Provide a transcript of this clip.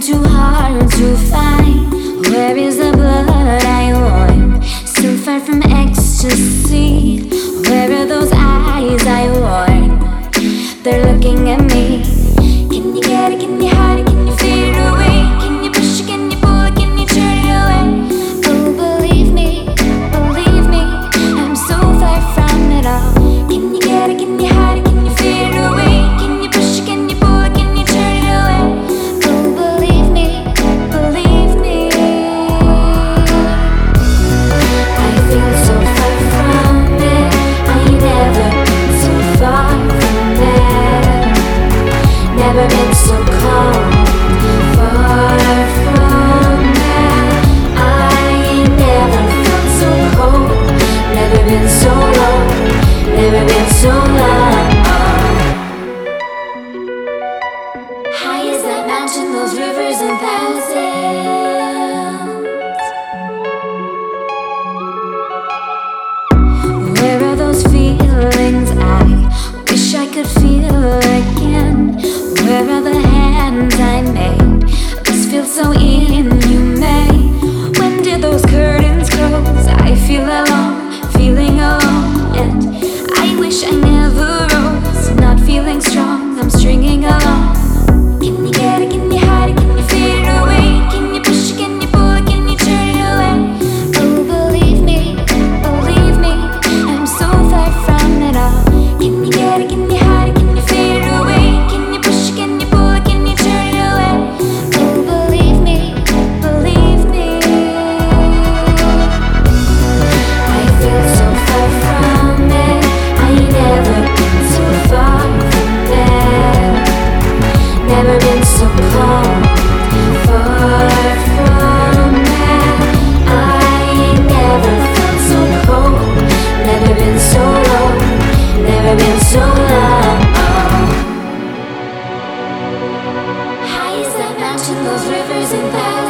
too hard to find. Where is the blood I want? So far from ecstasy. Where are those eyes I want? They're looking at me. Can you get it? Can you hide it? Can you fade it away? Can you push it? Can you pull it? Can you turn it away? Oh, believe me, I'm so far from it all. Can you get it? Can you hide it? Can you fade it away? Can you push it? Can you pull it? Can you turn it away? Oh, believe me, I feel so far from it. I ain't never been so far from there. Never been so cold, far from there. I ain't never felt so cold. Never been so long, never been so long. High as that mountain, those rivers and thousands. Where are those feelings I wish I could feel again? Where are the hands I made? This feels so inhumane. When did those curtains close? I feel alone, feeling alone, and I wish I never rose. Not feeling strong, I'm stringing along. Can you get it? Can you hide it? Can you fade it away? Can you push it? Can you pull it? Can you turn it away? Oh, believe me, I'm so far from it all. Can you get it? Can you hide it? Can you fade it away? Can you push it? Can you pull it? Can you turn it away? Oh, believe me, I feel so far from it. I ain't never been so far from there. Never been so cold, far from there. I ain't never felt so cold. Never been so long, never been so long. High as that mountain, those rivers and valleys.